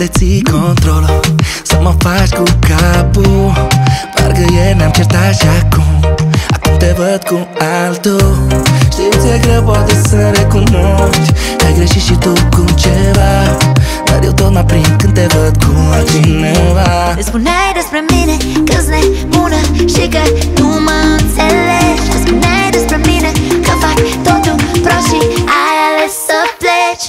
de ții controlul, să mă faci cu capul. Parcă ieri ne-am certat și acum te văd cu altul. Știu ți-e greu poate să recunoști că ai greșit și tu cu ceva, dar eu tot mă prind când te văd cu altcineva. Îți spuneai despre mine că-s nebună și că nu mă înțelegi. Îți spuneai despre mine că fac totul prost și ai ales să pleci.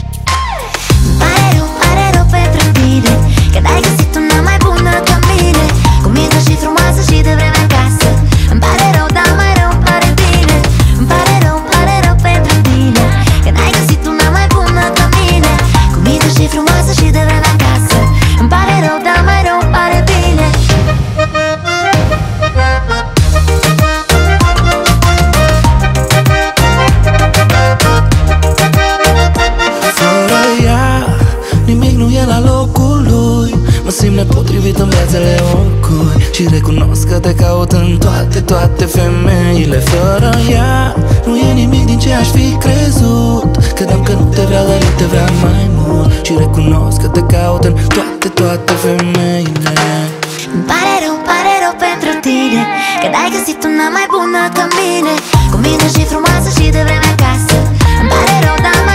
Pare rău pentru tine că n-ai găsit una mai bună ca mine, cu mintea și frumoasă și de vreme acasă. Îmi pare rău, dar mai rău îmi pare bine. Îmi pare rău pentru tine că n-ai găsit una mai bună ca mine, cu mintea și frumoasă și de vreme acasă. Îmi pare rău, dar mai rău îmi pare bine. Fără ea, nimic nu e la locul lui. Mă simt nepotrivit în viațele oricui și recunosc că te caut în toate femeile. Fără ea, nu e nimic din ce aș fi crezut. Credeam că nu te vreau, dar eu te vreau mai mult și recunosc că te caut în toate femeile. Îmi pare rău pentru tine că n-ai găsit una mai bună ca mine, cu mine și frumoasă și de vreme acasă. Îmi pare rău, dar